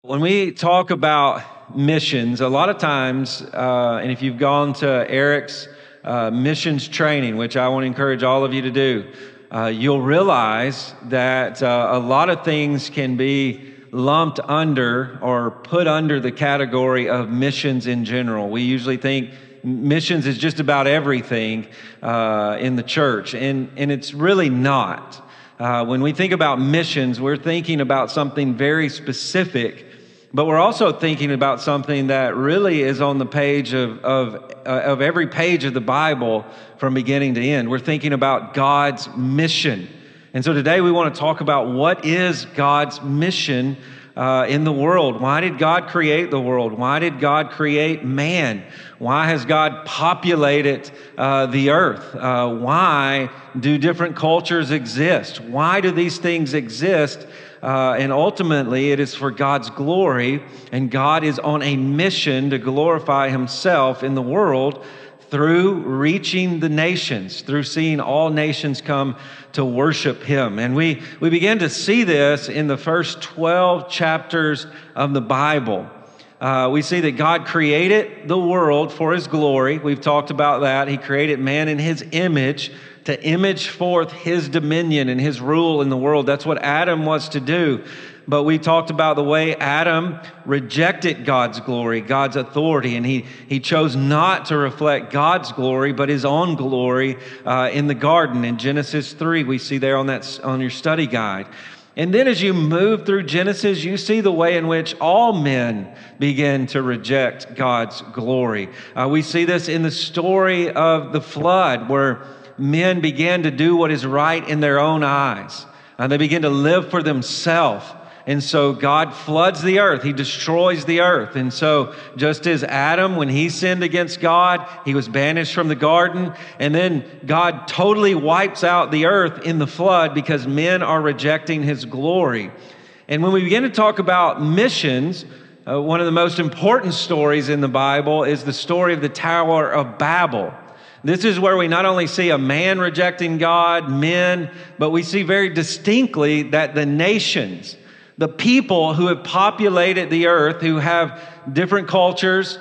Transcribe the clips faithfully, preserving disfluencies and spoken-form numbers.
When we talk about missions, a lot of times, uh, and if you've gone to Eric's uh, missions training, which I want to encourage all of you to do, uh, you'll realize that uh, a lot of things can be lumped under or put under the category of missions in general. We usually think missions is just about everything uh, in the church, and, and it's really not. Uh, when we think about missions, we're thinking about something very specific, but we're also thinking about something that really is on the page of, of, uh, of every page of the Bible from beginning to end. We're thinking about God's mission. And so today we want to talk about what is God's mission uh, in the world. Why did God create the world? Why did God create man? Why has God populated uh, the earth? Uh, why do different cultures exist? Why do these things exist? Uh, and ultimately, it is for God's glory, and God is on a mission to glorify himself in the world through reaching the nations, through seeing all nations come to worship him. And we, we begin to see this in the first twelve chapters of the Bible. Uh, we see that God created the world for his glory. We've talked about that. He created man in his image to image forth his dominion and his rule in the world. That's what Adam was to do. But we talked about the way Adam rejected God's glory, God's authority, and he, he chose not to reflect God's glory, but his own glory uh, in the garden. In Genesis three, we see there on that on your study guide. And then as you move through Genesis, you see the way in which all men begin to reject God's glory. Uh, we see this in the story of the flood, where men began to do what is right in their own eyes. Uh, they begin to live for themselves. And so God floods the earth. He destroys the earth. And so just as Adam, when he sinned against God, he was banished from the garden. And then God totally wipes out the earth in the flood because men are rejecting his glory. And when we begin to talk about missions, uh, one of the most important stories in the Bible is the story of the Tower of Babel. This is where we not only see a man rejecting God, men, but we see very distinctly that the nations, the people who have populated the earth, who have different cultures,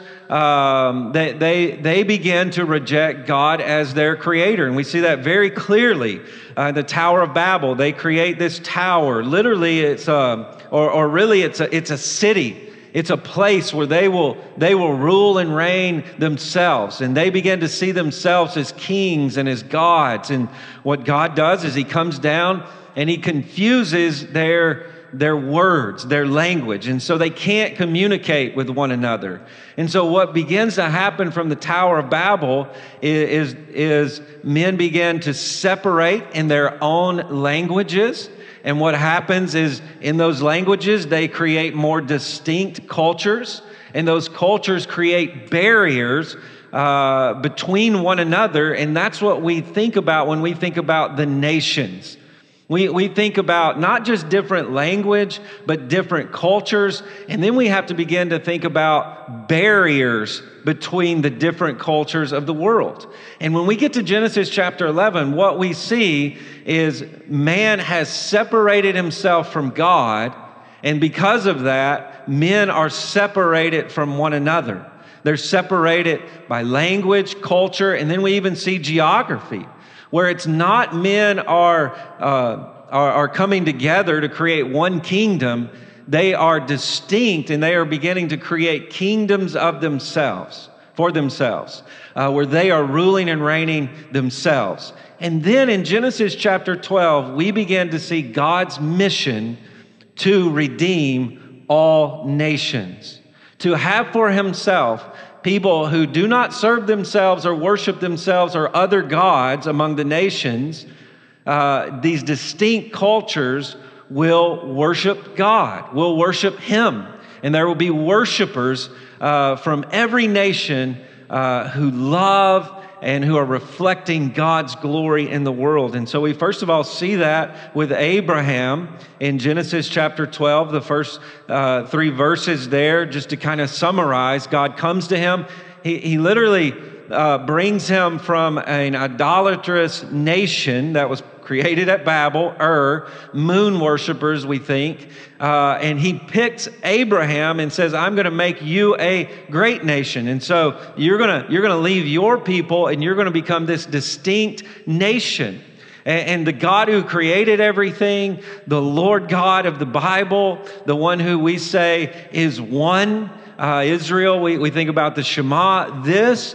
um, they, they, they begin to reject God as their creator. And we see that very clearly. Uh, the Tower of Babel, they create this tower. Literally, it's a, or, or really, it's a, it's a city. It's a place where they will, they will rule and reign themselves. And they begin to see themselves as kings and as gods. And what God does is he comes down and he confuses their their words, their language. And so they can't communicate with one another. And so what begins to happen from the Tower of Babel is, is, is men begin to separate in their own languages. And what happens is in those languages, they create more distinct cultures. And those cultures create barriers uh, between one another. And that's what we think about when we think about the nations. We, we think about not just different language, but different cultures. And then we have to begin to think about barriers between the different cultures of the world. And when we get to Genesis chapter eleven, what we see is man has separated himself from God. And because of that, men are separated from one another. They're separated by language, culture, and then we even see geography, where it's not men are, uh, are are coming together to create one kingdom. They are distinct, and they are beginning to create kingdoms of themselves, for themselves, uh, where they are ruling and reigning themselves. And then in Genesis chapter twelve, we begin to see God's mission to redeem all nations, to have for himself people who do not serve themselves or worship themselves or other gods among the nations. Uh, these distinct cultures will worship God, will worship him. And there will be worshipers uh, from every nation uh, who love and who are reflecting God's glory in the world. And so we first of all see that with Abraham in Genesis chapter twelve, the first uh, three verses there, just to kind of summarize. God comes to him. He, he literally uh, brings him from an idolatrous nation that was created at Babel, Ur, moon worshipers, we think. Uh, and he picks Abraham and says, I'm going to make you a great nation. And so you're going to, you're going to leave your people and you're going to become this distinct nation. And, and the God who created everything, the Lord God of the Bible, the one who we say is one, uh, Israel, we, we think about the Shema, this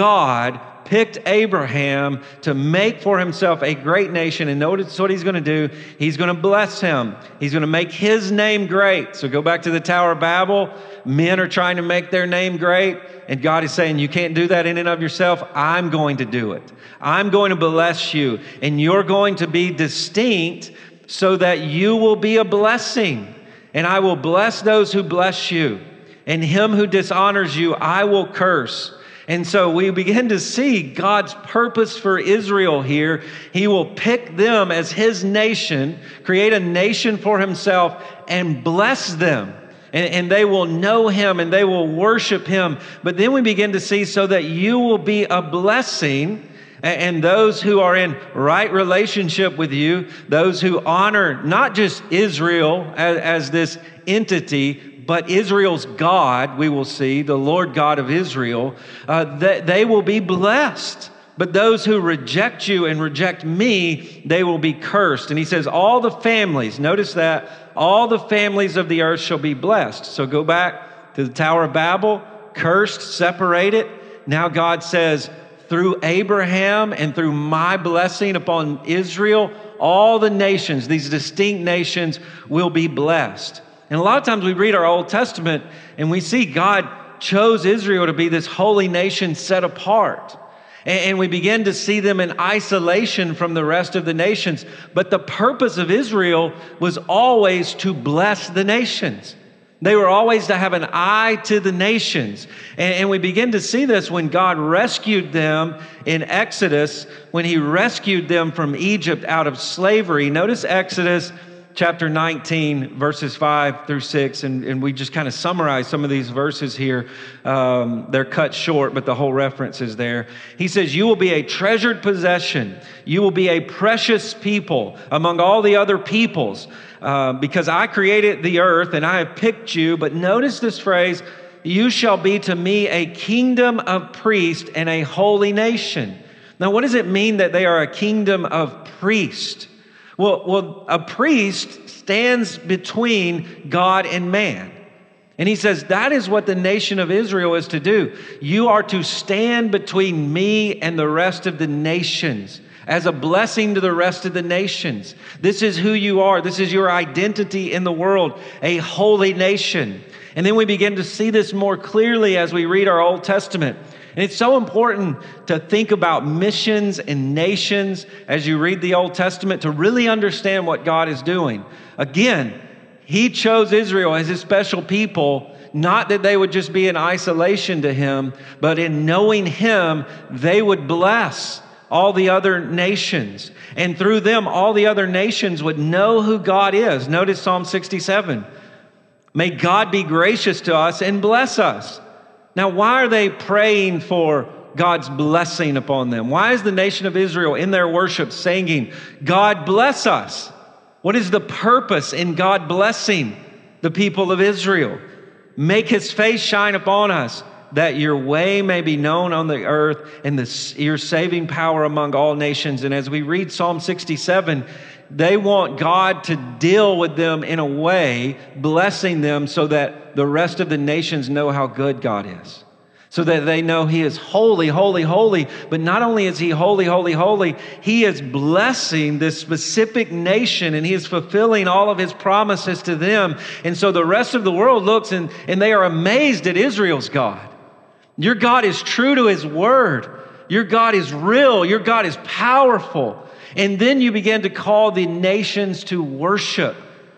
God picked Abraham to make for himself a great nation. And notice what he's going to do. He's going to bless him. He's going to make his name great. So go back to the Tower of Babel. Men are trying to make their name great. And God is saying, you can't do that in and of yourself. I'm going to do it. I'm going to bless you. And you're going to be distinct so that you will be a blessing. And I will bless those who bless you. And him who dishonors you, I will curse. And so we begin to see God's purpose for Israel here. He will pick them as his nation, create a nation for himself, and bless them. And, and they will know him and they will worship him. But then we begin to see so that you will be a blessing. And those who are in right relationship with you, those who honor not just Israel as, as this entity, but Israel's God, we will see, the Lord God of Israel, uh, that they will be blessed. But those who reject you and reject me, they will be cursed. And he says, all the families, notice that, all the families of the earth shall be blessed. So go back to the Tower of Babel, cursed, separated. Now God says, through Abraham and through my blessing upon Israel, all the nations, these distinct nations, will be blessed. And a lot of times we read our Old Testament and we see God chose Israel to be this holy nation set apart. And we begin to see them in isolation from the rest of the nations. But the purpose of Israel was always to bless the nations. They were always to have an eye to the nations. And we begin to see this when God rescued them in Exodus, when he rescued them from Egypt out of slavery. Notice Exodus chapter nineteen, verses five through six, and, and we just kind of summarize some of these verses here. Um, they're cut short, but the whole reference is there. He says, you will be a treasured possession. You will be a precious people among all the other peoples, uh, because I created the earth and I have picked you. But notice this phrase, you shall be to me a kingdom of priests and a holy nation. Now, what does it mean that they are a kingdom of priests? Well, well, a priest stands between God and man. And he says, that is what the nation of Israel is to do. You are to stand between me and the rest of the nations as a blessing to the rest of the nations. This is who you are. This is your identity in the world, a holy nation. And then we begin to see this more clearly as we read our Old Testament. And it's so important to think about missions and nations as you read the Old Testament to really understand what God is doing. Again, he chose Israel as his special people, not that they would just be in isolation to him, but in knowing him, they would bless all the other nations. And through them, all the other nations would know who God is. Notice Psalm sixty-seven. May God be gracious to us and bless us. Now, why are they praying for God's blessing upon them? Why is the nation of Israel in their worship singing, God bless us? What is the purpose in God blessing the people of Israel? Make his face shine upon us, that your way may be known on the earth and the, your saving power among all nations. And as we read Psalm sixty-seven, they want God to deal with them in a way, blessing them so that the rest of the nations know how good God is. So that they know he is holy, holy, holy. But not only is he holy, holy, holy, he is blessing this specific nation and he is fulfilling all of his promises to them. And so the rest of the world looks and, and they are amazed at Israel's God. Your God is true to his word. Your God is real. Your God is powerful. And then you begin to call the nations to worship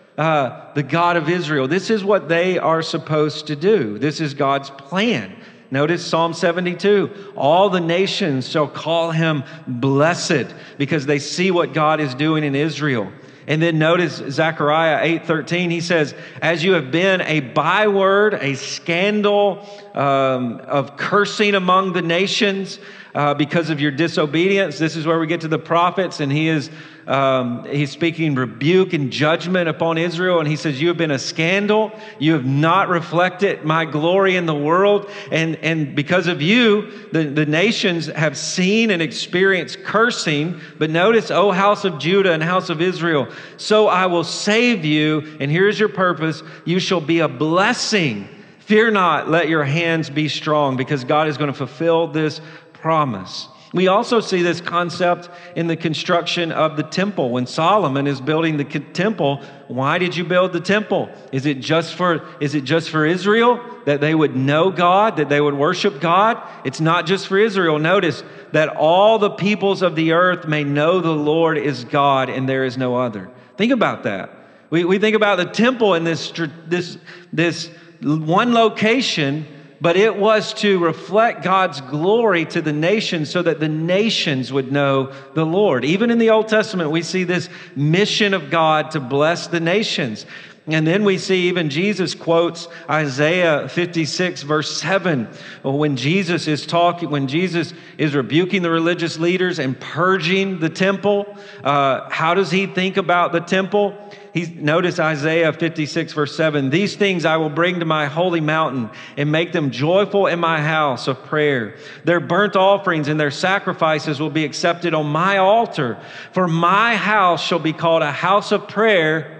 uh, the God of Israel. This is what they are supposed to do. This is God's plan. Notice Psalm seventy-two. All the nations shall call him blessed because they see what God is doing in Israel. And then notice Zechariah eight thirteen. He says, as you have been a byword, a scandal um, of cursing among the nations, uh, because of your disobedience. This is where we get to the prophets, and he is um, he's speaking rebuke and judgment upon Israel. And he says, you have been a scandal. You have not reflected my glory in the world. And, and because of you, the, the nations have seen and experienced cursing. But notice, O house of Judah and house of Israel, so I will save you. And here's your purpose. You shall be a blessing. Fear not, let your hands be strong, because God is going to fulfill this promise. We also see this concept in the construction of the temple. When Solomon is building the temple, why did you build the temple? Is it just for, is it just for Israel, that they would know God, that they would worship God? It's not just for Israel. Notice that all the peoples of the earth may know the Lord is God and there is no other. Think about that. We, we think about the temple in this, this, this one location, but it was to reflect God's glory to the nations so that the nations would know the Lord. Even in the Old Testament, we see this mission of God to bless the nations. And then we see even Jesus quotes Isaiah fifty-six, verse seven, when Jesus is talking, when Jesus is rebuking the religious leaders and purging the temple. Uh, how does he think about the temple? He, notice Isaiah fifty-six, verse seven, these things I will bring to my holy mountain and make them joyful in my house of prayer. Their burnt offerings and their sacrifices will be accepted on my altar. For my house shall be called a house of prayer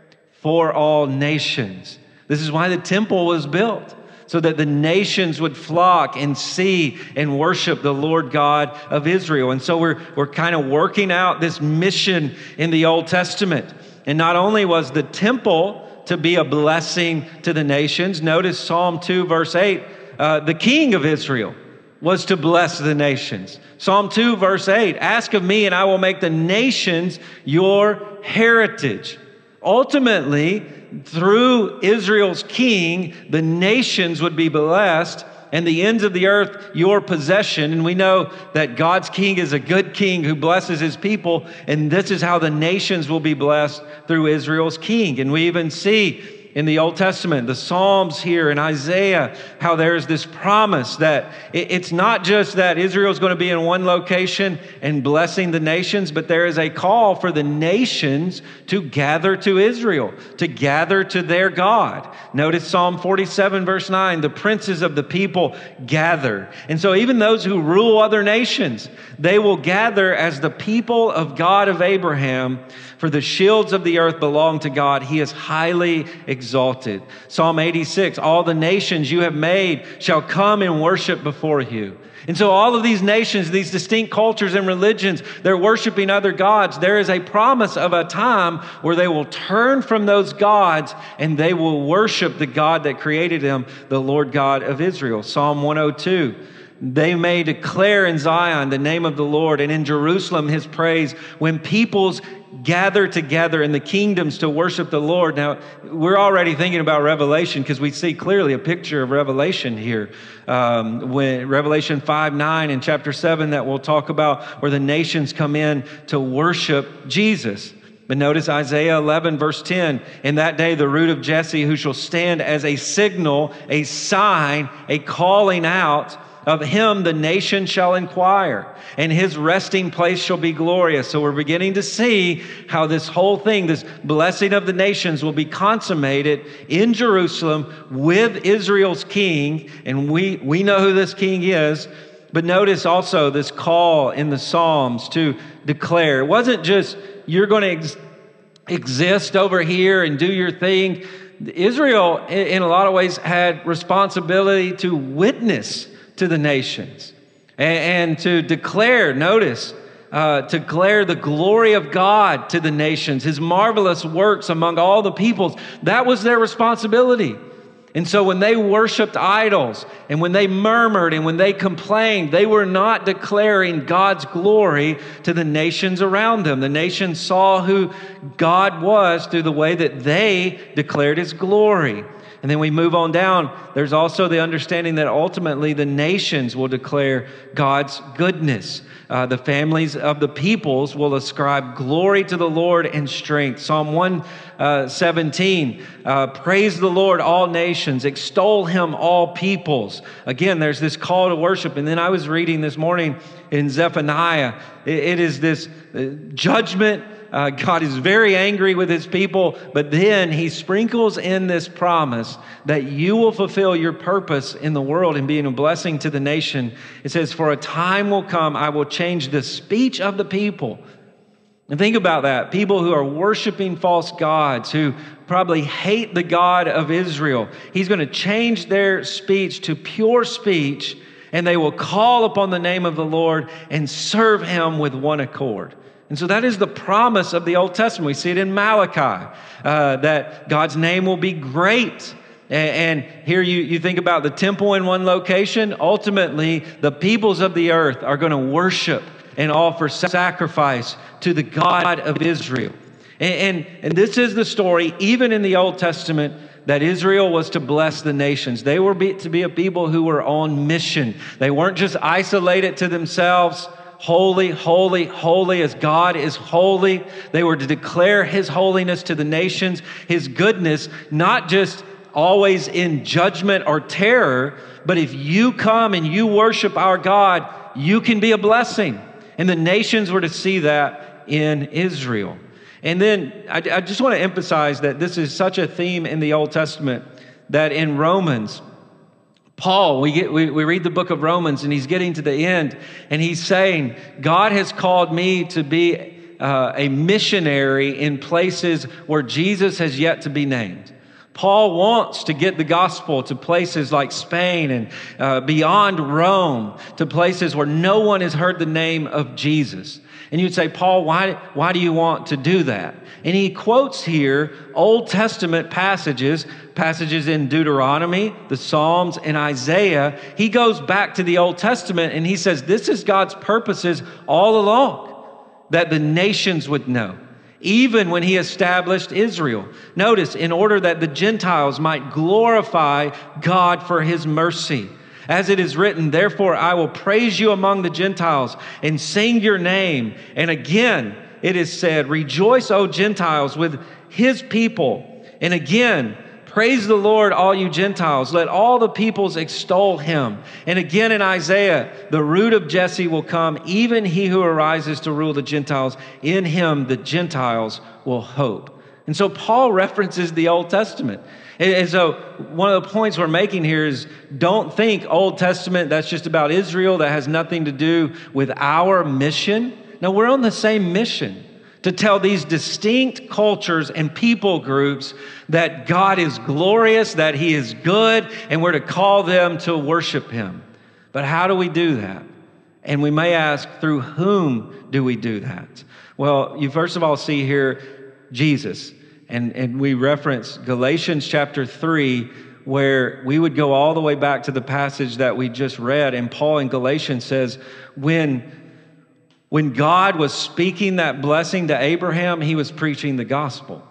for all nations. This is why the temple was built, so that the nations would flock and see and worship the Lord God of Israel. And so we're, we're kind of working out this mission in the Old Testament. And not only was the temple to be a blessing to the nations, notice Psalm two, verse eight, uh, the king of Israel was to bless the nations. Psalm two, verse eight, ask of me and I will make the nations your heritage. Ultimately, through Israel's king, the nations would be blessed, and the ends of the earth your possession. And we know that God's king is a good king who blesses his people, and this is how the nations will be blessed through Israel's king. And we even see in the Old Testament, the Psalms here in Isaiah, how there's this promise that it's not just that Israel's going to be in one location and blessing the nations, but there is a call for the nations to gather to Israel, to gather to their God. Notice Psalm forty-seven, verse nine, the princes of the people gather. And so even those who rule other nations, they will gather as the people of God of Abraham. For the shields of the earth belong to God. He is highly exalted. Psalm eighty-six, all the nations you have made shall come and worship before you. And so all of these nations, these distinct cultures and religions, they're worshiping other gods. There is a promise of a time where they will turn from those gods and they will worship the God that created them, the Lord God of Israel. Psalm one oh two. They may declare in Zion the name of the Lord, and in Jerusalem his praise, when peoples gather together in the kingdoms to worship the Lord. Now, we're already thinking about Revelation because we see clearly a picture of Revelation here. Um, when Revelation five, nine and chapter seven that we'll talk about, where the nations come in to worship Jesus. But notice Isaiah eleven, verse ten, in that day the root of Jesse, who shall stand as a signal, a sign, a calling out, of him the nation shall inquire, and his resting place shall be glorious. So we're beginning to see how this whole thing, this blessing of the nations, will be consummated in Jerusalem with Israel's king. And we, we know who this king is. But notice also this call in the Psalms to declare. It wasn't just you're going to ex- exist over here and do your thing. Israel, in a lot of ways, had responsibility to witness to the nations and, and to declare, notice, uh, to declare the glory of God to the nations, his marvelous works among all the peoples. That was their responsibility. And so when they worshiped idols and when they murmured and when they complained, they were not declaring God's glory to the nations around them. The nations saw who God was through the way that they declared his glory. And then we move on down. There's also the understanding that ultimately the nations will declare God's goodness. Uh, the families of the peoples will ascribe glory to the Lord and strength. Psalm one uh, seventeen, uh, praise the Lord, all nations, extol him, all peoples. Again, there's this call to worship. And then I was reading this morning in Zephaniah, it, it is this uh, judgment. Uh, God is very angry with his people, but then he sprinkles in this promise that you will fulfill your purpose in the world and being a blessing to the nation. It says, for a time will come, I will change the speech of the people. And think about that. People who are worshiping false gods, who probably hate the God of Israel. He's going to change their speech to pure speech, and they will call upon the name of the Lord and serve him with one accord. And so that is the promise of the Old Testament. We see it in Malachi, uh, that God's name will be great. And, and here you, you think about the temple in one location. Ultimately, the peoples of the earth are going to worship and offer sacrifice to the God of Israel. And, and, and this is the story, even in the Old Testament, that Israel was to bless the nations. They were be, to be a people who were on mission. They weren't just isolated to themselves. Holy, holy, holy as God is holy. They were to declare his holiness to the nations, his goodness, not just always in judgment or terror, but if you come and you worship our God, you can be a blessing. And the nations were to see that in Israel. And then I, I just want to emphasize that this is such a theme in the Old Testament that in Romans, Paul, we, get, we, we read the book of Romans, and he's getting to the end, and he's saying, God has called me to be uh, a missionary in places where Jesus has yet to be named. Paul wants to get the gospel to places like Spain and uh, beyond Rome, to places where no one has heard the name of Jesus. And you'd say, Paul, why, why do you want to do that? And he quotes here Old Testament passages, passages in Deuteronomy, the Psalms, and Isaiah. He goes back to the Old Testament and he says, this is God's purposes all along, that the nations would know, even when he established Israel. Notice, in order that the Gentiles might glorify God for his mercy. As it is written, therefore I will praise you among the Gentiles and sing your name. And again, it is said, rejoice, O Gentiles, with his people. And again, praise the Lord, all you Gentiles. Let all the peoples extol him. And again in Isaiah, the root of Jesse will come, even he who arises to rule the Gentiles. In him the Gentiles will hope. And so Paul references the Old Testament. And so one of the points we're making here is don't think Old Testament, that's just about Israel, that has nothing to do with our mission. No, we're on the same mission to tell these distinct cultures and people groups that God is glorious, that he is good, and we're to call them to worship him. But how do we do that? And we may ask, through whom do we do that? Well, you first of all see here Jesus. And, and we reference Galatians chapter three, where we would go all the way back to the passage that we just read. And Paul in Galatians says, when, when God was speaking that blessing to Abraham, he was preaching the gospel.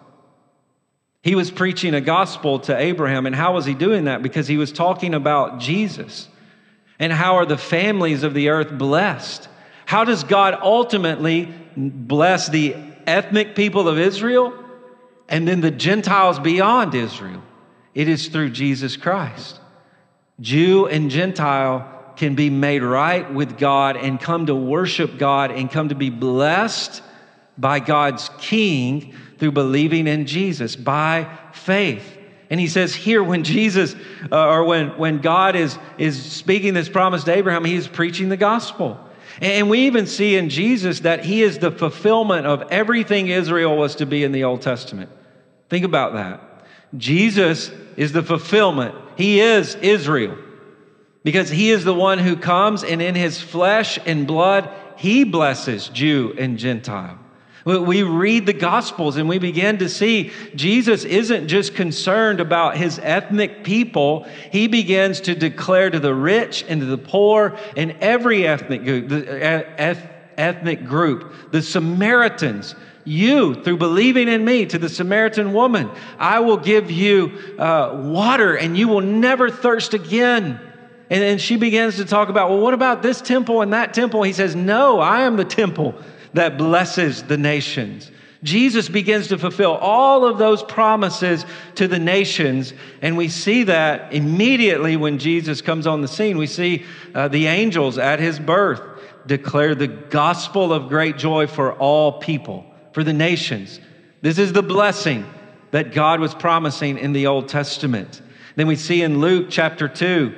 He was preaching a gospel to Abraham. And how was he doing that? Because he was talking about Jesus. And how are the families of the earth blessed? How does God ultimately bless the ethnic people of Israel? And then the Gentiles beyond Israel. It is through Jesus Christ. Jew and Gentile can be made right with God and come to worship God and come to be blessed by God's King through believing in Jesus by faith. And he says here, when Jesus uh, or when, when God is, is speaking this promise to Abraham, he is preaching the gospel. And we even see in Jesus that he is the fulfillment of everything Israel was to be in the Old Testament. Think about that. Jesus is the fulfillment. He is Israel because he is the one who comes and in his flesh and blood, he blesses Jew and Gentile. We read the Gospels and we begin to see Jesus isn't just concerned about his ethnic people. He begins to declare to the rich and to the poor and every ethnic group, the ethnic group, the Samaritans. You, through believing in me, to the Samaritan woman, I will give you uh, water and you will never thirst again. And then she begins to talk about, well, what about this temple and that temple? He says, no, I am the temple that blesses the nations. Jesus begins to fulfill all of those promises to the nations, and we see that immediately when Jesus comes on the scene. We see uh, the angels at his birth declare the gospel of great joy for all people, for the nations. This is the blessing that God was promising in the Old Testament. Then we see in Luke chapter two,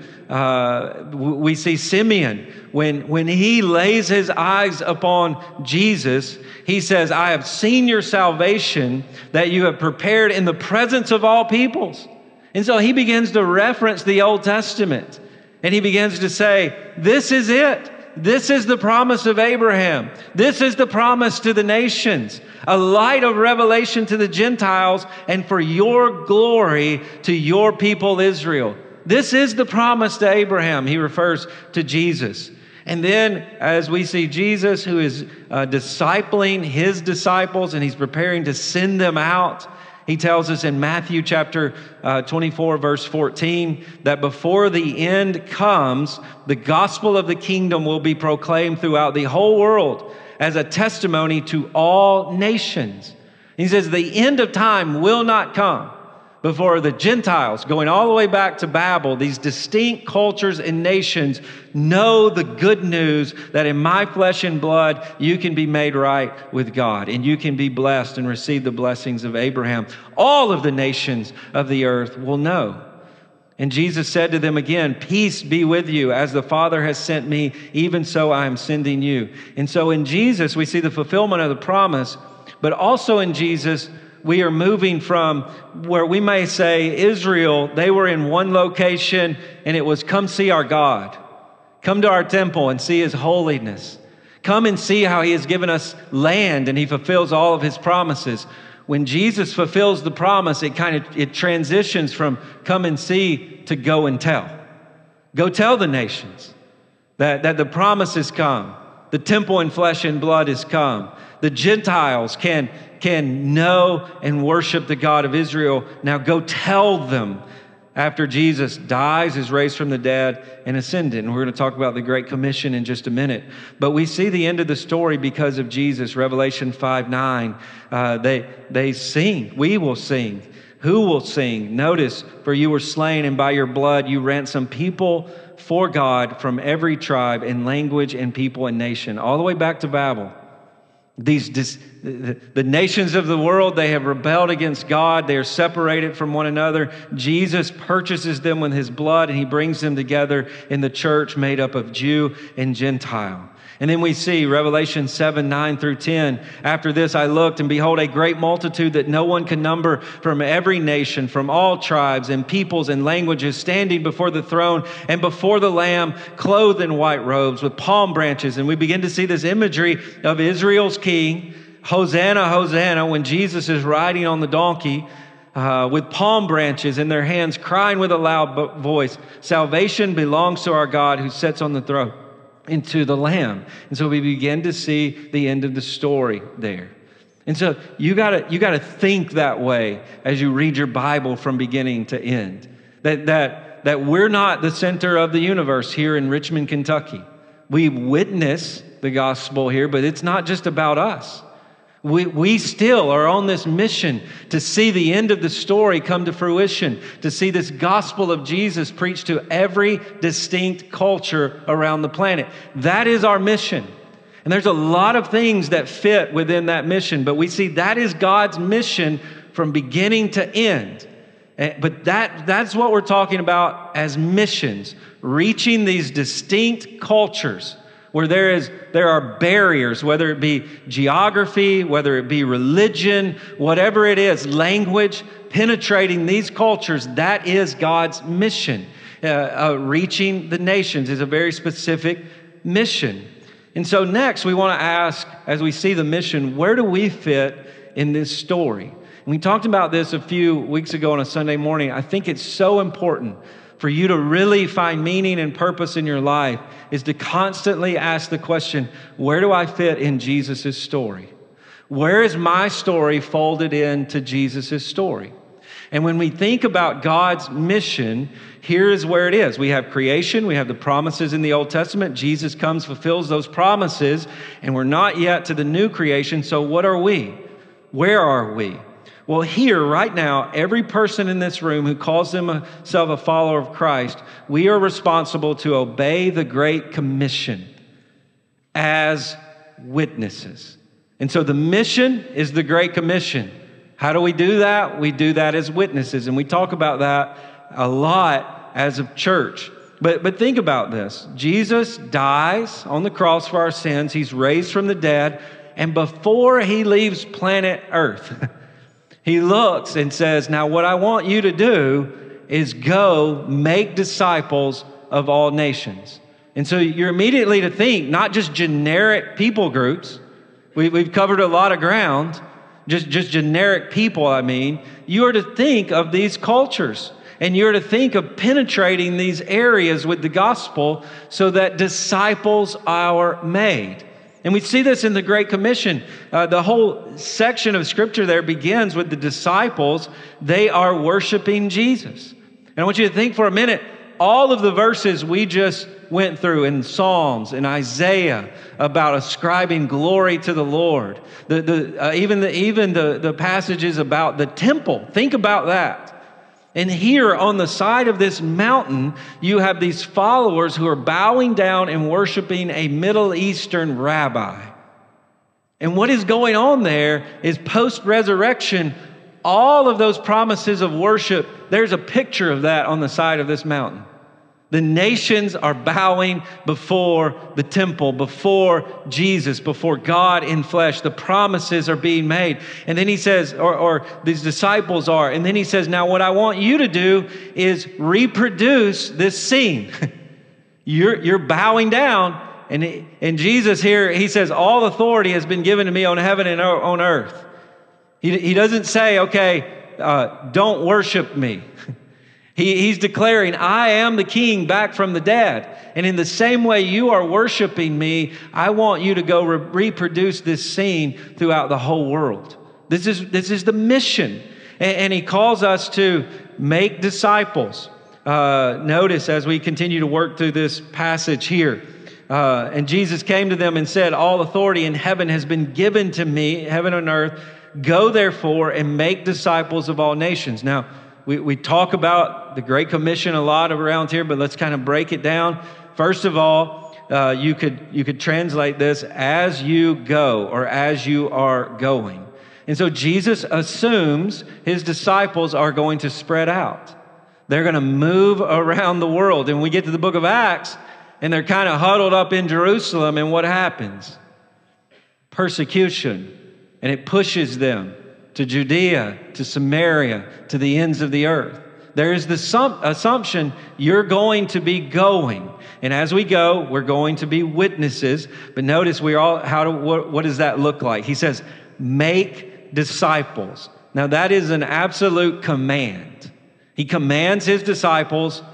uh, we see Simeon, when, when he lays his eyes upon Jesus, he says, I have seen your salvation that you have prepared in the presence of all peoples. And so he begins to reference the Old Testament, and he begins to say, this is it. This is the promise of Abraham. This is the promise to the nations, a light of revelation to the Gentiles, and for your glory to your people Israel. This is the promise to Abraham. He refers to Jesus. And then as we see Jesus, who is uh, discipling his disciples, and he's preparing to send them out, he tells us in Matthew chapter uh, twenty-four, verse fourteen, that before the end comes, the gospel of the kingdom will be proclaimed throughout the whole world as a testimony to all nations. He says the end of time will not come before the Gentiles, going all the way back to Babel, these distinct cultures and nations know the good news that in my flesh and blood, you can be made right with God, and you can be blessed and receive the blessings of Abraham. All of the nations of the earth will know. And Jesus said to them again, peace be with you. As the Father has sent me, even so I am sending you. And so in Jesus, we see the fulfillment of the promise, but also in Jesus, we are moving from where we may say Israel, they were in one location and it was come see our God. Come to our temple and see his holiness. Come and see how he has given us land and he fulfills all of his promises. When Jesus fulfills the promise, it kind of it transitions from come and see to go and tell. Go tell the nations that, that the promise has come. The temple in flesh and blood has come. The Gentiles can, can know and worship the God of Israel. Now go tell them after Jesus dies, is raised from the dead, and ascended. And we're going to talk about the Great Commission in just a minute. But we see the end of the story because of Jesus. Revelation five nine, uh, they, they sing. We will sing. Who will sing? Notice, for you were slain, and by your blood you ransomed people for God from every tribe and language and people and nation. All the way back to Babel. These dis, the, the nations of the world, they have rebelled against God. They are separated from one another. Jesus purchases them with his blood, and he brings them together in the church made up of Jew and Gentile. And then we see Revelation seven, nine through ten. After this I looked, and behold, a great multitude that no one can number, from every nation, from all tribes and peoples and languages, standing before the throne and before the Lamb, clothed in white robes with palm branches. And we begin to see this imagery of Israel's king, Hosanna, Hosanna, when Jesus is riding on the donkey, Uh, with palm branches in their hands, crying with a loud voice, salvation belongs to our God who sits on the throne, and to the Lamb. And so we begin to see the end of the story there. And so you gotta you gotta think that way as you read your Bible from beginning to end. That that that we're not the center of the universe here in Richmond, Kentucky. We witness the gospel here, but it's not just about us. We, we still are on this mission to see the end of the story come to fruition, to see this gospel of Jesus preached to every distinct culture around the planet. That is our mission. And there's a lot of things that fit within that mission, but we see that is God's mission from beginning to end. But that, that's what we're talking about as missions, reaching these distinct cultures where there is there are barriers, whether it be geography, whether it be religion, whatever it is, language, penetrating these cultures. That is God's mission. Uh, uh, reaching the nations is a very specific mission. And so next we want to ask, as we see the mission, where do we fit in this story? And we talked about this a few weeks ago on a Sunday morning. I think it's so important for you to really find meaning and purpose in your life is to constantly ask the question, where do I fit in Jesus' story? Where is my story folded into Jesus' story? And when we think about God's mission, here is where it is. We have creation, we have the promises in the Old Testament. Jesus comes, fulfills those promises, and we're not yet to the new creation. So what are we? Where are we? Well, here, right now, every person in this room who calls himself a follower of Christ, we are responsible to obey the Great Commission as witnesses. And so the mission is the Great Commission. How do we do that? We do that as witnesses, and we talk about that a lot as a church. But, but think about this. Jesus dies on the cross for our sins. He's raised from the dead. And before he leaves planet Earth, he looks and says, now what I want you to do is go make disciples of all nations. And so you're immediately to think, not just generic people groups. We, we've covered a lot of ground. Just, just generic people, I mean. You are to think of these cultures. And you're to think of penetrating these areas with the gospel so that disciples are made. And we see this in the Great Commission. Uh, the whole section of Scripture there begins with the disciples. They are worshiping Jesus. And I want you to think for a minute, all of the verses we just went through in Psalms and Isaiah about ascribing glory to the Lord. The, the, uh, even the, even the, the passages about the temple. Think about that. And here on the side of this mountain, you have these followers who are bowing down and worshiping a Middle Eastern rabbi. And what is going on there is post-resurrection, all of those promises of worship, there's a picture of that on the side of this mountain. The nations are bowing before the temple, before Jesus, before God in flesh. The promises are being made. And then he says, or, or these disciples are, and then he says, now what I want you to do is reproduce this scene. you're, you're bowing down. And, it, and Jesus here, he says, all authority has been given to me on heaven and on earth. He, he doesn't say, okay, uh, don't worship me. He, he's declaring, I am the king back from the dead. And in the same way you are worshiping me, I want you to go re- reproduce this scene throughout the whole world. This is, this is the mission. And, and he calls us to make disciples. Uh, notice as we continue to work through this passage here. Uh, and Jesus came to them and said, all authority in heaven has been given to me, heaven and earth. Go therefore and make disciples of all nations. Now, We, we talk about the Great Commission a lot around here, but let's kind of break it down. First of all, uh, you could you could translate this as you go or as you are going. And so Jesus assumes his disciples are going to spread out. They're going to move around the world. And we get to the book of Acts, and they're kind of huddled up in Jerusalem, and what happens? Persecution, and it pushes them to Judea, to Samaria, to the ends of the earth. There is the assumption you're going to be going. And as we go, we're going to be witnesses. But notice we all, how do, what, what does that look like? He says, make disciples. Now that is an absolute command. He commands his disciples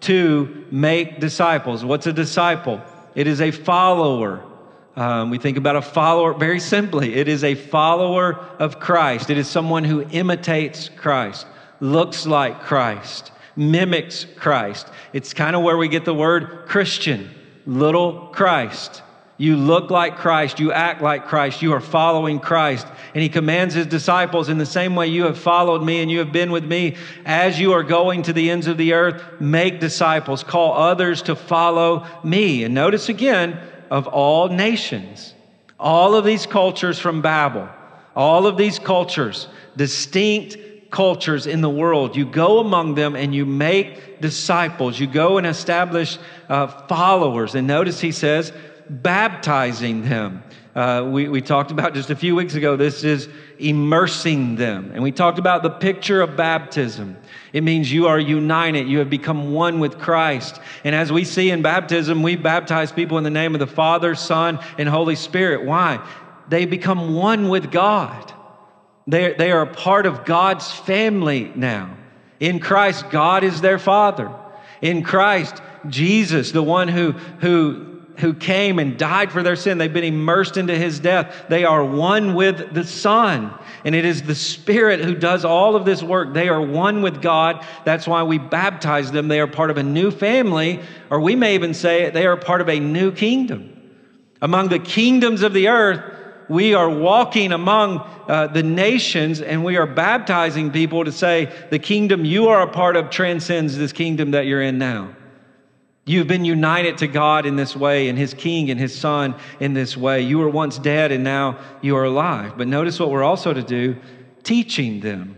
to make disciples. What's a disciple? It is a follower. Um, we think about a follower very simply. It is a follower of Christ. It is someone who imitates Christ, looks like Christ, mimics Christ. It's kind of where we get the word Christian, little Christ. You look like Christ. You act like Christ. You are following Christ. And he commands his disciples in the same way you have followed me and you have been with me. As you are going to the ends of the earth, make disciples. Call others to follow me. And notice again, of all nations, all of these cultures from Babel, all of these cultures, distinct cultures in the world, you go among them and you make disciples. You go and establish uh, followers. And notice he says, baptizing them. Uh, we, we talked about just a few weeks ago, this is immersing them. And we talked about the picture of baptism. It means you are united. You have become one with Christ. And as we see in baptism, we baptize people in the name of the Father, Son, and Holy Spirit. Why? They become one with God. They, they are a part of God's family now. In Christ, God is their Father. In Christ, Jesus, the one who, who, who came and died for their sin, they've been immersed into his death. They are one with the Son. And it is the Spirit who does all of this work. They are one with God. That's why we baptize them. They are part of a new family, or we may even say they are part of a new kingdom. Among the kingdoms of the earth, we are walking among uh, the nations and we are baptizing people to say, the kingdom you are a part of transcends this kingdom that you're in now. You've been united to God in this way, and His King and His Son in this way. You were once dead and now you are alive. But notice what we're also to do, teaching them.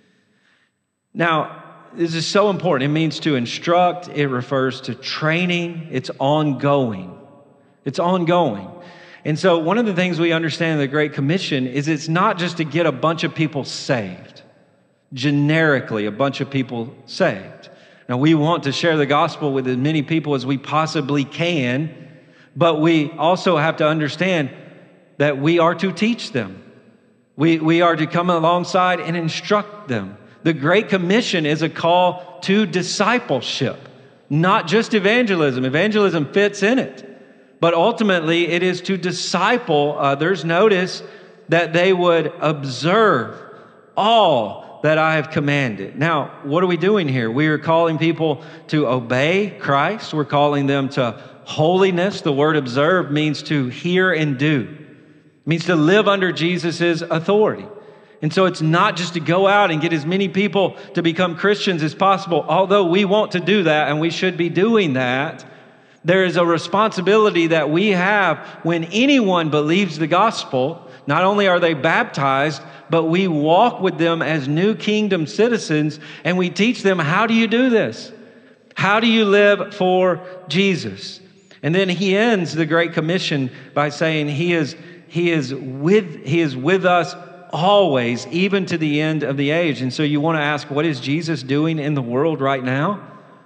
Now, this is so important. It means to instruct. It refers to training. It's ongoing. It's ongoing. And so one of the things we understand in the Great Commission is it's not just to get a bunch of people saved, generically a bunch of people saved. Now, we want to share the gospel with as many people as we possibly can, but we also have to understand that we are to teach them. We, we are to come alongside and instruct them. The Great Commission is a call to discipleship, not just evangelism. Evangelism fits in it. But ultimately, it is to disciple others. Notice that they would observe all that I have commanded. Now, what are we doing here? We are calling people to obey Christ. We're calling them to holiness. The word observe means to hear and do. It means to live under Jesus' authority. And so it's not just to go out and get as many people to become Christians as possible, although we want to do that and we should be doing that. There is a responsibility that we have when anyone believes the gospel. Not only are they baptized, but we walk with them as new kingdom citizens and we teach them, how do you do this? How do you live for Jesus? And then he ends the Great Commission by saying he is, he is with, he is with us always, even to the end of the age. And so you want to ask, what is Jesus doing in the world right now?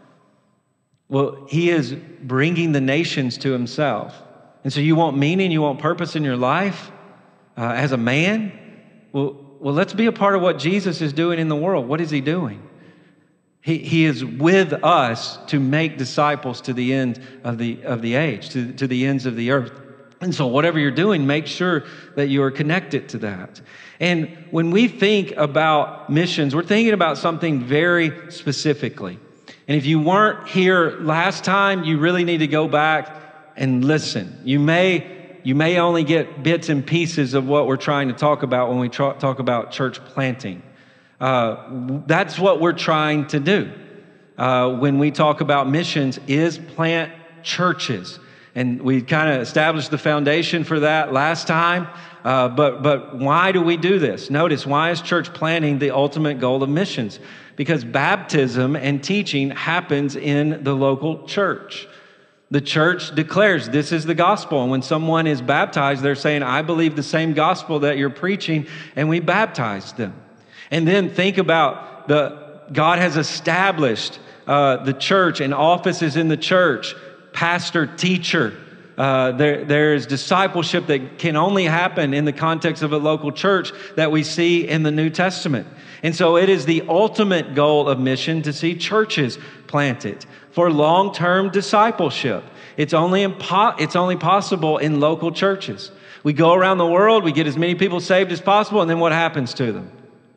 Well, he is bringing the nations to himself. And so you want meaning, you want purpose in your life uh, as a man? Well, well, let's be a part of what Jesus is doing in the world. What is he doing? He, he is with us to make disciples to the end of the, of the age, to, to the ends of the earth. And so whatever you're doing, make sure that you are connected to that. And when we think about missions, we're thinking about something very specifically. And if you weren't here last time, you really need to go back and listen. You may, you may only get bits and pieces of what we're trying to talk about when we tra- talk about church planting. Uh, that's what we're trying to do uh, when we talk about missions, is plant churches. And we kind of established the foundation for that last time. Uh, but, but why do we do this? Notice, why is church planting the ultimate goal of missions? Because baptism and teaching happens in the local church. The church declares this is the gospel. And when someone is baptized, they're saying, I believe the same gospel that you're preaching, and we baptize them. And then think about the God has established uh, the church and offices in the church, pastor, teacher. Uh, there, there is discipleship that can only happen in the context of a local church that we see in the New Testament. And so it is the ultimate goal of mission to see churches planted for long-term discipleship. It's only impo- it's only possible in local churches. We go around the world, we get as many people saved as possible, and then what happens to them?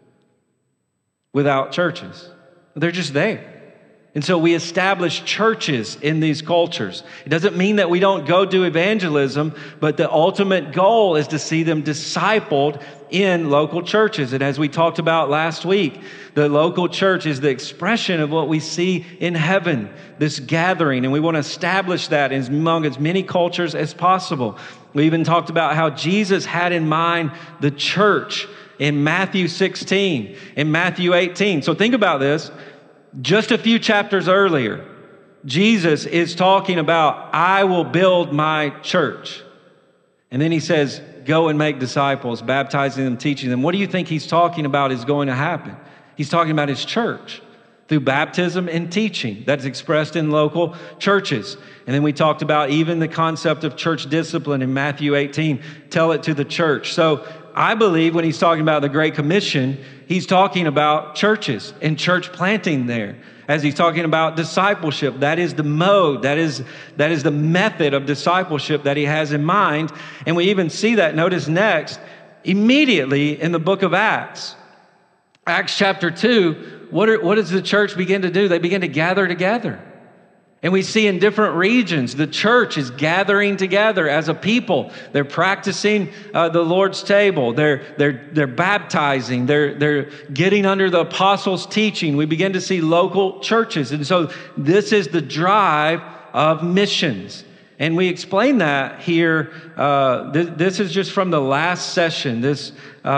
Without churches. They're just there. And so we establish churches in these cultures. It doesn't mean that we don't go do evangelism, but the ultimate goal is to see them discipled in local churches. And as we talked about last week, the local church is the expression of what we see in heaven, this gathering. And we want to establish that among as many cultures as possible. We even talked about how Jesus had in mind the church in Matthew sixteen, in Matthew eighteen. So think about this. Just a few chapters earlier, Jesus is talking about, I will build my church. And then he says, go and make disciples, baptizing them, teaching them. What do you think he's talking about is going to happen? He's talking about his church through baptism and teaching that's expressed in local churches. And then we talked about even the concept of church discipline in Matthew eighteen, tell it to the church. So I believe when he's talking about the Great Commission, he's talking about churches and church planting there. As he's talking about discipleship, that is the mode, that is, that is the method of discipleship that he has in mind. And we even see that, notice next, immediately in the book of Acts. Acts chapter two, what, are, what does the church begin to do? They begin to gather together. And we see in different regions, the church is gathering together as a people. They're practicing uh, the Lord's table. They're, they're, they're baptizing. They're, they're getting under the apostles' teaching. We begin to see local churches. And so this is the drive of missions. And we explain that here. Uh, th- this is just from the last session. This,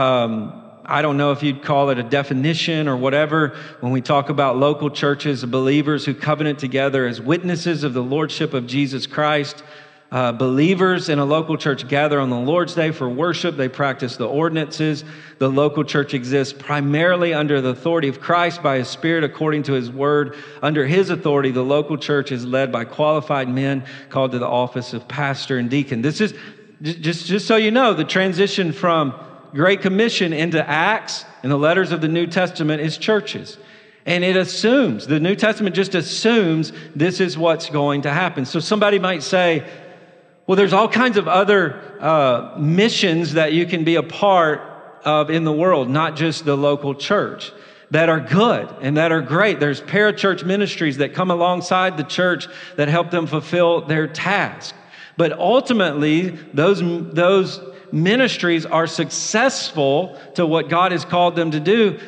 um, I don't know if you'd call it a definition or whatever, when we talk about local churches, believers who covenant together as witnesses of the lordship of Jesus Christ. Uh, believers in a local church gather on the Lord's Day for worship. They practice the ordinances. The local church exists primarily under the authority of Christ by His Spirit according to His Word. Under His authority, the local church is led by qualified men called to the office of pastor and deacon. This is, just, just so you know, the transition from Great Commission into Acts and the letters of the New Testament is churches. And it assumes, the New Testament just assumes this is what's going to happen. So somebody might say, well, there's all kinds of other uh, missions that you can be a part of in the world, not just the local church, that are good and that are great. There's parachurch ministries that come alongside the church that help them fulfill their task. But ultimately, those, those ministries are successful to what God has called them to do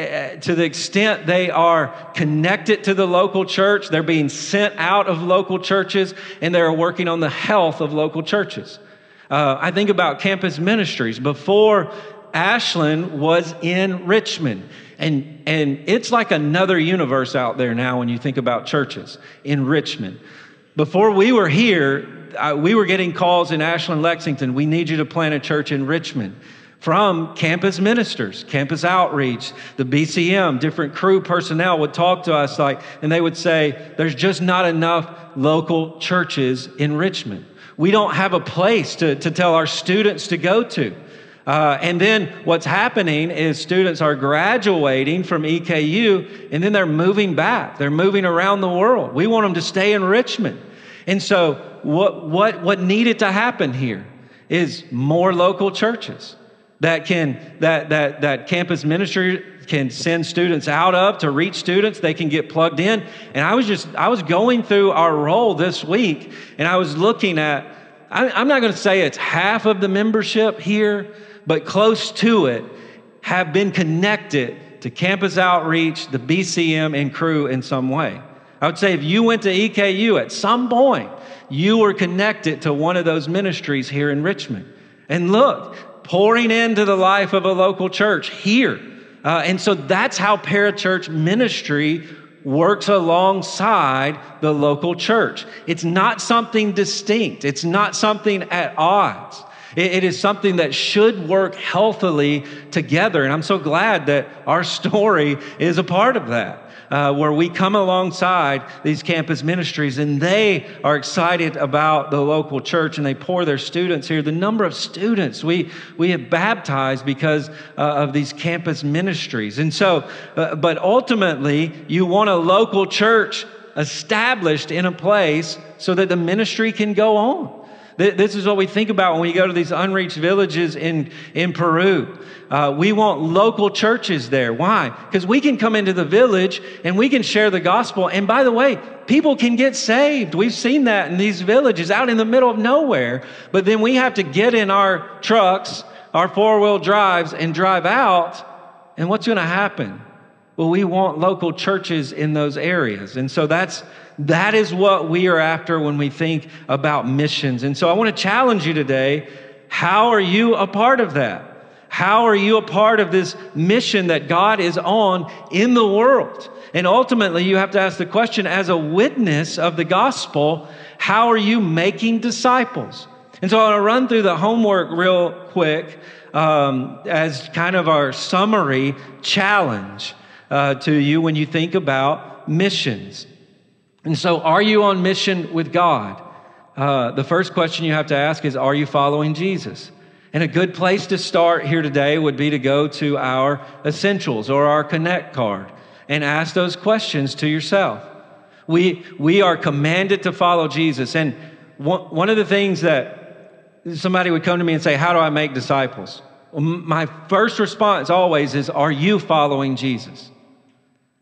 to the extent they are connected to the local church. They're being sent out of local churches, and they're working on the health of local churches. Uh, I think about campus ministries. Before, Ashland was in Richmond. And, and it's like another universe out there now when you think about churches in Richmond. Before we were here, uh, we were getting calls in Ashland, Lexington. We need you to plant a church in Richmond. From campus ministers, campus outreach, the B C M, different crew personnel would talk to us like, and they would say, there's just not enough local churches in Richmond. We don't have a place to, to tell our students to go to. Uh, and then what's happening is students are graduating from E K U, and then they're moving back. They're moving around the world. We want them to stay in Richmond. And so what, what, what needed to happen here is more local churches that can, that, that, that campus ministry can send students out of to reach students. They can get plugged in. And I was just, I was going through our roll this week, and I was looking at, I, I'm not going to say it's half of the membership here, but close to it have been connected to campus outreach, the B C M, and crew in some way. I would say if you went to E K U at some point, you were connected to one of those ministries here in Richmond. And look, pouring into the life of a local church here. Uh, and so that's how parachurch ministry works alongside the local church. It's not something distinct. It's not something at odds. It, it is something that should work healthily together. And I'm so glad that our story is a part of that. Uh, where we come alongside these campus ministries, and they are excited about the local church, and they pour their students here. The number of students we we have baptized because uh, of these campus ministries. And so, uh, but ultimately, you want a local church established in a place so that the ministry can go on. This is what we think about when we go to these unreached villages in, in Peru. Uh, we want local churches there. Why? Because we can come into the village and we can share the gospel. And by the way, people can get saved. We've seen that in these villages out in the middle of nowhere. But then we have to get in our trucks, our four-wheel drives, and drive out. And what's going to happen? Well, we want local churches in those areas. And so that's that is what we are after when we think about missions. And so I want to challenge you today. How are you a part of that? How are you a part of this mission that God is on in the world? And ultimately, you have to ask the question, as a witness of the gospel, how are you making disciples? And so I want to run through the homework real quick um, as kind of our summary challenge uh, to you when you think about missions. And so, are you on mission with God? Uh, the first question you have to ask is, are you following Jesus? And a good place to start here today would be to go to our essentials or our Connect card and ask those questions to yourself. We, we are commanded to follow Jesus. And one, one of the things that somebody would come to me and say, how do I make disciples? Well, my first response always is, are you following Jesus?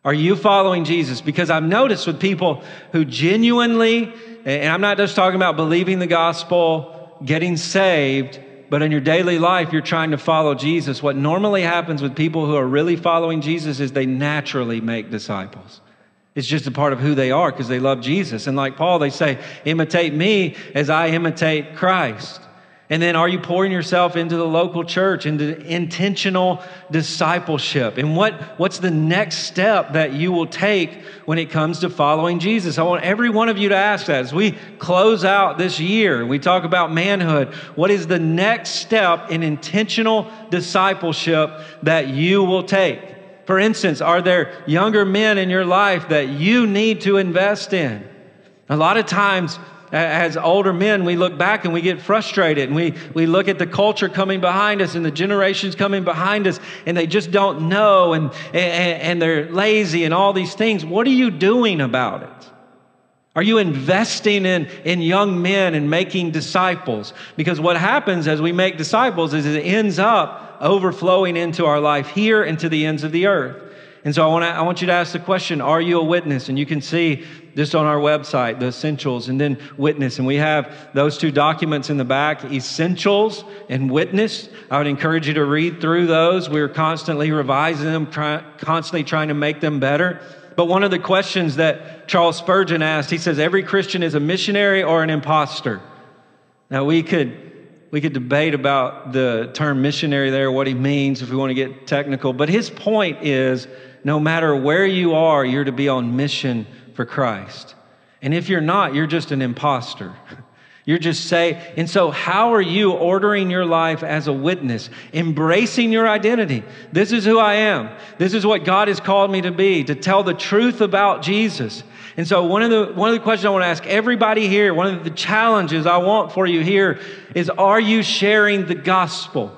Are you following Jesus? Because I've noticed with people who genuinely, and I'm not just talking about believing the gospel, getting saved, but in your daily life, you're trying to follow Jesus. What normally happens with people who are really following Jesus is they naturally make disciples. It's just a part of who they are because they love Jesus. And like Paul, they say, imitate me as I imitate Christ. And then are you pouring yourself into the local church, into intentional discipleship? And what, what's the next step that you will take when it comes to following Jesus? I want every one of you to ask that as we close out this year. We talk about manhood. What is the next step in intentional discipleship that you will take? For instance, are there younger men in your life that you need to invest in? A lot of times, as older men, we look back and we get frustrated and we, we look at the culture coming behind us and the generations coming behind us and they just don't know and, and, and they're lazy and all these things. What are you doing about it? Are you investing in, in young men and making disciples? Because what happens as we make disciples is it ends up overflowing into our life here and to the ends of the earth. And so I want to, I want you to ask the question, are you a witness? And you can see just on our website, the essentials and then witness. And we have those two documents in the back, essentials and witness. I would encourage you to read through those. We're constantly revising them, try, constantly trying to make them better. But one of the questions that Charles Spurgeon asked, he says, every Christian is a missionary or an imposter. Now we could... We could debate about the term missionary there, what he means if we want to get technical. But his point is, no matter where you are, you're to be on mission for Christ. And if you're not, you're just an imposter. You're just saying, and so how are you ordering your life as a witness, embracing your identity? This is who I am. This is what God has called me to be, to tell the truth about Jesus. And so one of the one of the questions I want to ask everybody here, one of the challenges I want for you here is, are you sharing the gospel?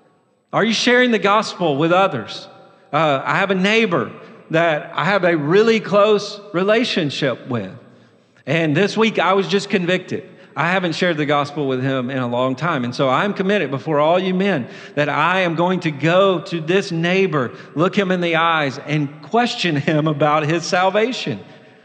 Are you sharing the gospel with others? Uh, I have a neighbor that I have a really close relationship with. And this week I was just convicted. I haven't shared the gospel with him in a long time. And so I'm committed before all you men that I am going to go to this neighbor, look him in the eyes, and question him about his salvation.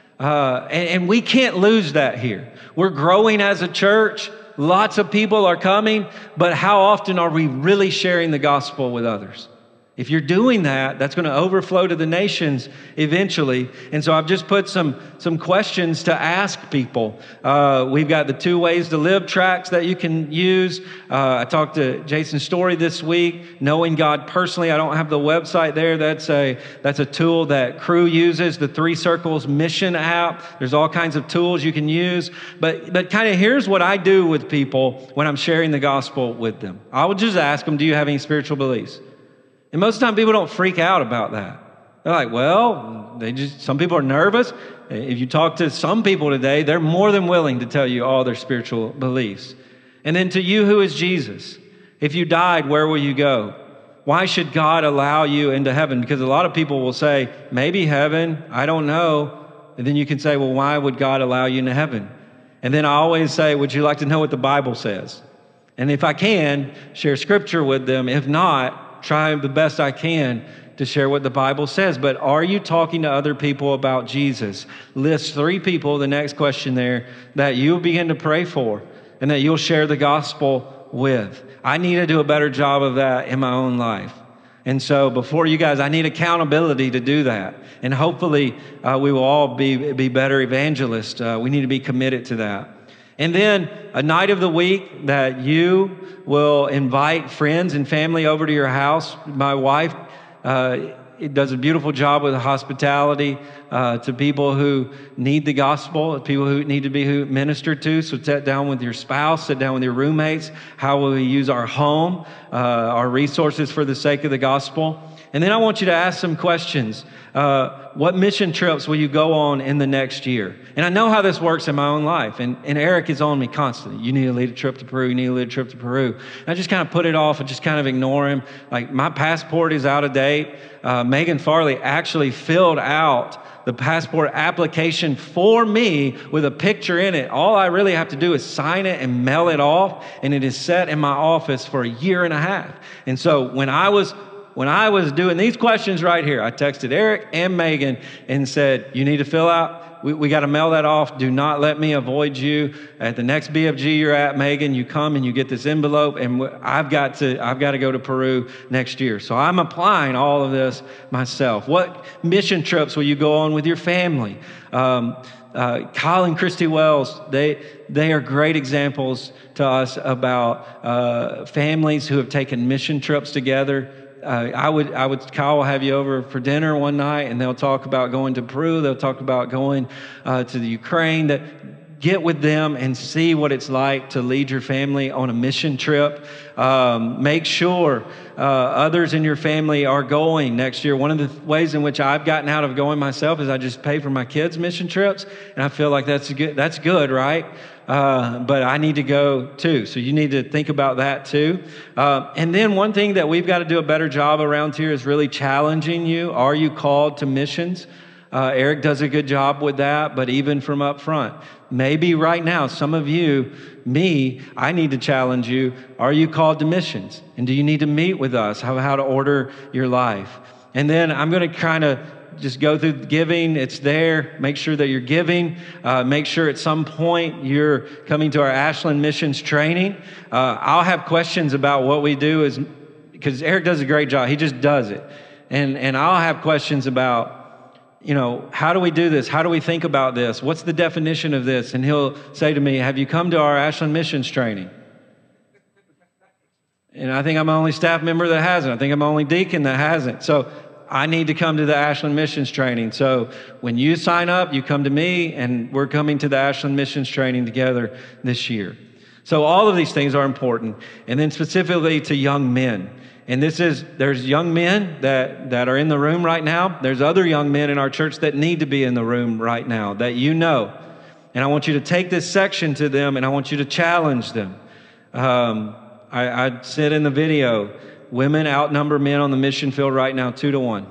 Uh, and, and we can't lose that here. We're growing as a church. Lots of people are coming. But how often are we really sharing the gospel with others? If you're doing that, that's going to overflow to the nations eventually. And so I've just put some, some questions to ask people. Uh, we've got the Two Ways to Live tracks that you can use. Uh, I talked to Jason Story this week, Knowing God Personally. I don't have the website there. That's a, that's a tool that Crew uses, the Three Circles Mission app. There's all kinds of tools you can use. But, but kind of here's what I do with people when I'm sharing the gospel with them. I would just ask them, do you have any spiritual beliefs? And most of the time, people don't freak out about that. They're like, well, they just, some people are nervous. If you talk to some people today, they're more than willing to tell you all their spiritual beliefs. And then to you, who is Jesus? If you died, where will you go? Why should God allow you into heaven? Because a lot of people will say, maybe heaven, I don't know. And then you can say, well, why would God allow you into heaven? And then I always say, would you like to know what the Bible says? And if I can, share scripture with them. If not, try the best I can to share what the Bible says. But are you talking to other people about Jesus? List three people, the next question there, that you'll begin to pray for and that you'll share the gospel with. I need to do a better job of that in my own life. And so before you guys, I need accountability to do that. And hopefully uh, we will all be, be better evangelists. Uh, we need to be committed to that. And then a night of the week that you will invite friends and family over to your house. My wife uh, does a beautiful job with hospitality uh, to people who need the gospel, people who need to be ministered to. So sit down with your spouse, sit down with your roommates. How will we use our home, uh, our resources for the sake of the gospel? And then I want you to ask some questions. Uh, what mission trips will you go on in the next year? And I know how this works in my own life. And, and Eric is on me constantly. You need to lead a trip to Peru. You need to lead a trip to Peru. And I just kind of put it off and just kind of ignore him. Like, my passport is out of date. Uh, Megan Farley actually filled out the passport application for me with a picture in it. All I really have to do is sign it and mail it off. And it is set in my office for a year and a half. And so when I was when I was doing these questions right here, I texted Eric and Megan and said, you need to fill out, we, we got to mail that off. Do not let me avoid you. At the next B F G you're at, Megan, you come and you get this envelope, and I've got to, I've got to go to Peru next year. So I'm applying all of this myself. What mission trips will you go on with your family? Um, Uh, Kyle and Christy Wells, they they are great examples to us about uh, families who have taken mission trips together. Uh, I would I would Kyle will have you over for dinner one night, and they'll talk about going to Peru. They'll talk about going uh, to the Ukraine. That get with them and see what it's like to lead your family on a mission trip. Um, make sure uh, others in your family are going next year. One of the ways in which I've gotten out of going myself is I just pay for my kids' mission trips, and I feel like that's good. That's good, right? Uh, but I need to go too. So you need to think about that too. Uh, and then one thing that we've got to do a better job around here is really challenging you. Are you called to missions? Uh, Eric does a good job with that, but even from up front, maybe right now, some of you, me, I need to challenge you. Are you called to missions? And do you need to meet with us? How, how to order your life? And then I'm going to kind of just go through giving. It's there. Make sure that you're giving. Uh, make sure at some point you're coming to our Ashland Missions training. Uh, I'll have questions about what we do, is because Eric does a great job. He just does it. And, and I'll have questions about, you know, how do we do this? How do we think about this? What's the definition of this? And he'll say to me, have you come to our Ashland Missions training? And I think I'm the only staff member that hasn't. I think I'm the only deacon that hasn't. So I need to come to the Ashland Missions training. So when you sign up, you come to me, and we're coming to the Ashland Missions training together this year. So all of these things are important. And then specifically to young men. And this is, there's young men that, that are in the room right now. There's other young men in our church that need to be in the room right now that you know. And I want you to take this section to them, and I want you to challenge them. Um, I, I said in the video, women outnumber men on the mission field right now, two to one.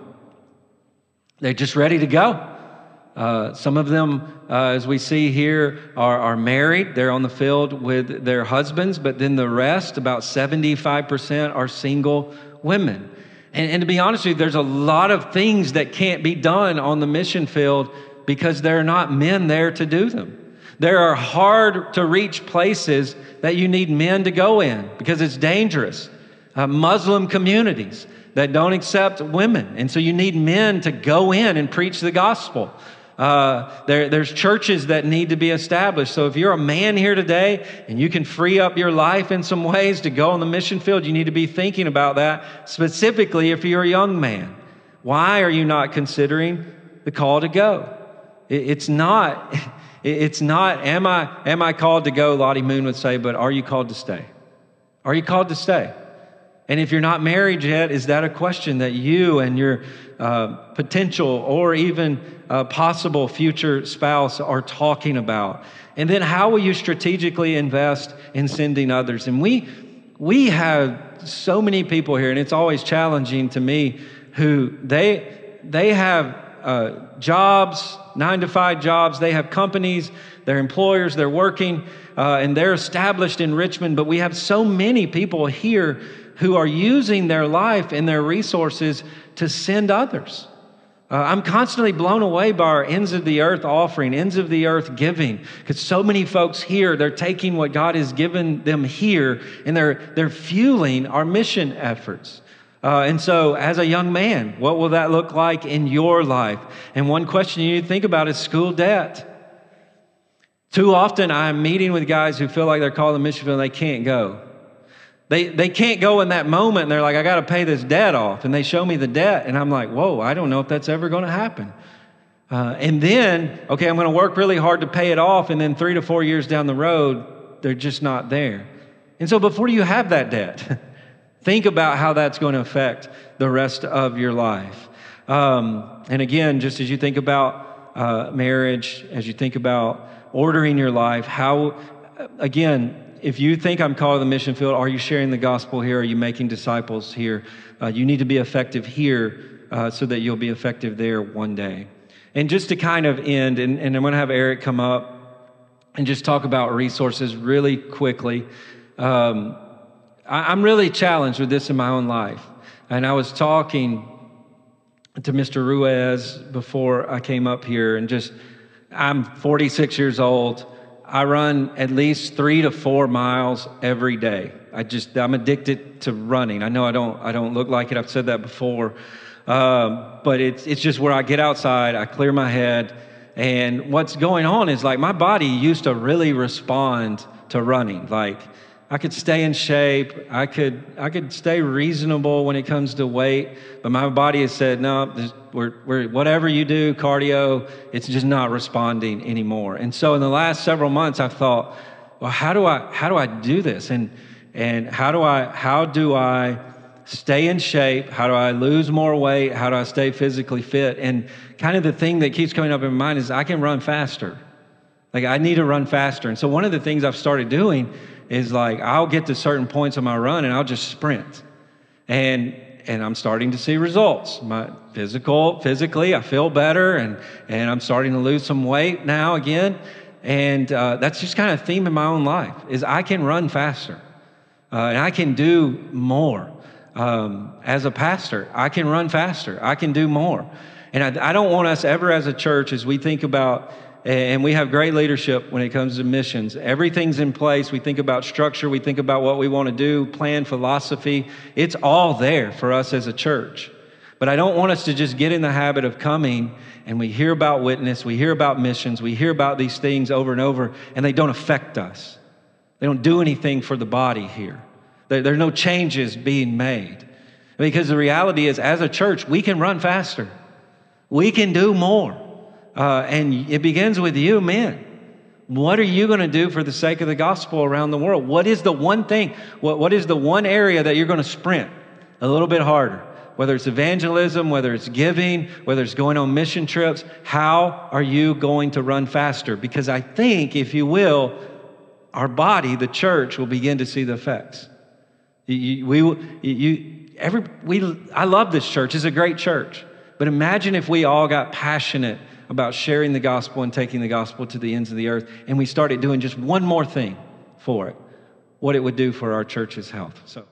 They're just ready to go. Uh, some of them, uh, as we see here, are, are married. They're on the field with their husbands, but then the rest, about seventy-five percent, are single women. And, and to be honest with you, there's a lot of things that can't be done on the mission field because there are not men there to do them. There are hard to reach places that you need men to go in because it's dangerous. Uh, Muslim communities that don't accept women. And so you need men to go in and preach the gospel. Uh, there, there's churches that need to be established. So if you're a man here today and you can free up your life in some ways to go on the mission field, you need to be thinking about that, specifically if you're a young man. Why are you not considering the call to go? It, it's not, it, it's not, am I, am I called to go, Lottie Moon would say, but are you called to stay? Are you called to stay? And if you're not married yet, is that a question that you and your uh, potential or even uh, possible future spouse are talking about? And then how will you strategically invest in sending others? And we we have so many people here, and it's always challenging to me, who they they have uh, jobs, nine to five jobs. They have companies, they're employers, they're working, uh, and they're established in Richmond. But we have so many people here who are using their life and their resources to send others. Uh, I'm constantly blown away by our ends of the earth offering, ends of the earth giving, because so many folks here, they're taking what God has given them here and they're, they're fueling our mission efforts. Uh, and so as a young man, what will that look like in your life? And one question you need to think about is school debt. Too often I'm meeting with guys who feel like they're called to the mission field and they can't go. They they can't go in that moment, and they're like, I got to pay this debt off. And they show me the debt, and I'm like, whoa, I don't know if that's ever going to happen. Uh, and then, okay, I'm going to work really hard to pay it off, and then three to four years down the road, they're just not there. And so before you have that debt, think about how that's going to affect the rest of your life. Um, and again, just as you think about uh, marriage, as you think about ordering your life, how, again, if you think I'm called to the mission field, are you sharing the gospel here? Are you making disciples here? Uh, you need to be effective here uh, so that you'll be effective there one day. And just to kind of end, and, and I'm going to have Eric come up and just talk about resources really quickly. Um, I, I'm really challenged with this in my own life. And I was talking to Mister Ruiz before I came up here, and just, I'm forty-six years old. I run at least three to four miles every day. I just, I'm addicted to running. I know I don't, I don't look like it. I've said that before. Um, but it's, it's just where I get outside, I clear my head. And what's going on is, like, my body used to really respond to running. Like, I could stay in shape. I could, I could stay reasonable when it comes to weight. But my body has said, no, this, we're, we're, whatever you do, cardio, it's just not responding anymore. And so in the last several months, I've thought, well, how do I, how do I do this? And, and how do I, how do I stay in shape? How do I lose more weight? How do I stay physically fit? And kind of the thing that keeps coming up in my mind is I can run faster. Like, I need to run faster. And so one of the things I've started doing is, like, I'll get to certain points on my run and I'll just sprint. And and I'm starting to see results. My physical, physically, I feel better, and, and I'm starting to lose some weight now again. And uh, that's just kind of a theme in my own life, is I can run faster. Uh, and I can do more. Um, as a pastor, I can run faster. I can do more. And I, I don't want us ever as a church, as we think about, and we have great leadership when it comes to missions. Everything's in place. We think about structure. We think about what we want to do, plan, philosophy. It's all there for us as a church. But I don't want us to just get in the habit of coming and we hear about witness, we hear about missions, we hear about these things over and over, and they don't affect us. They don't do anything for the body here. There, there are no changes being made. Because the reality is, as a church, we can run faster. We can do more. Uh, and it begins with you, men. What are you going to do for the sake of the gospel around the world? What is the one thing? What, what is the one area that you're going to sprint a little bit harder? Whether it's evangelism, whether it's giving, whether it's going on mission trips, how are you going to run faster? Because I think, if you will, our body, the church, will begin to see the effects. You, you, we, you, every, we, I love this church. It's a great church. But imagine if we all got passionate about sharing the gospel and taking the gospel to the ends of the earth, and we started doing just one more thing for it, what it would do for our church's health. So.